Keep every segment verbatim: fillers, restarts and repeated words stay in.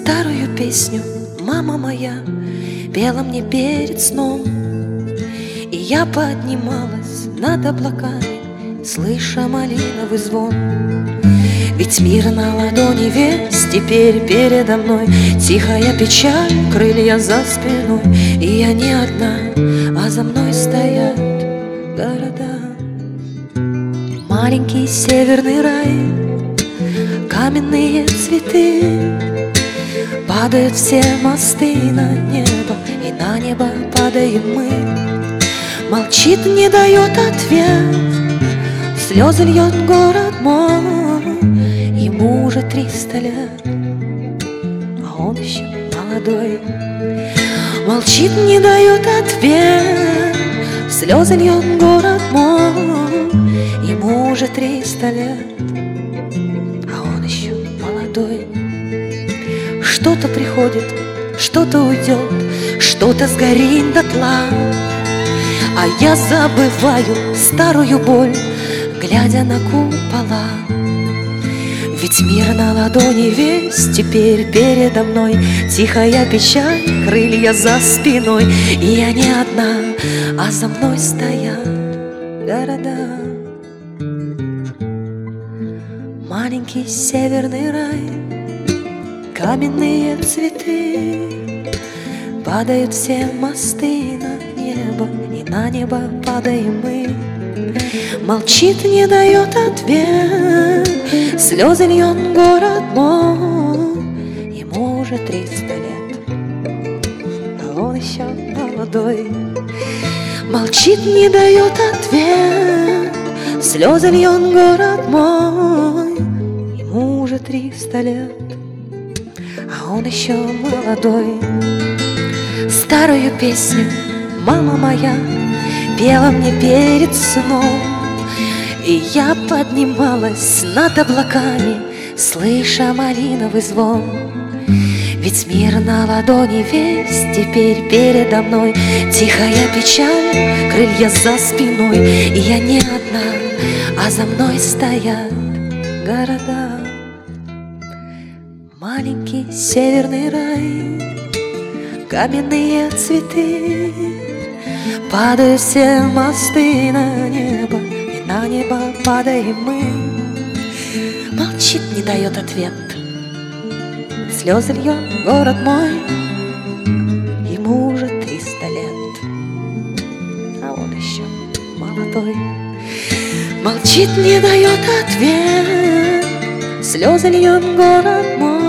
Старую песню мама моя пела мне перед сном, и я поднималась над облаками, слыша малиновый звон. Ведь мир на ладони весь теперь передо мной, тихая печаль, крылья за спиной, и я не одна, а за мной стоят города. Маленький северный рай, каменные цветы, падают все мосты на небо, и на небо падаем мы. Молчит, не дает ответ, слезы льет город мой. Ему уже триста лет, а он еще молодой. Молчит, не дает ответ, слезы льет город мой. Ему уже триста лет, а он еще молодой. Что-то приходит, что-то уйдет, что-то сгорит дотла, а я забываю старую боль, глядя на купола. Ведь мир на ладони весь теперь передо мной, тихая печаль, крылья за спиной, и я не одна, а за мной стоят города. Маленький северный рай, каменные цветы, падают все мосты на небо, и на небо падаем мы. Молчит, не дает ответ, слезы льет город мой. Ему уже триста лет, а он еще молодой. Молчит, не дает ответ, слезы льет город мой. Ему уже триста лет, а он еще молодой. Старую песню мама моя пела мне перед сном, и я поднималась над облаками, слыша малиновый звон. Ведь мир на ладони весь теперь передо мной, тихая печаль, крылья за спиной, и я не одна, а за мной стоят города. Маленький северный рай, каменные цветы, падают все мосты на небо, и на небо падаем мы. Молчит, не дает ответ, слезы льет город мой. Ему уже триста лет, а он еще молодой. Молчит, не дает ответ, слезы льет город мой.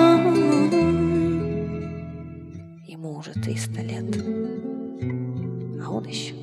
Ему уже триста лет, а он еще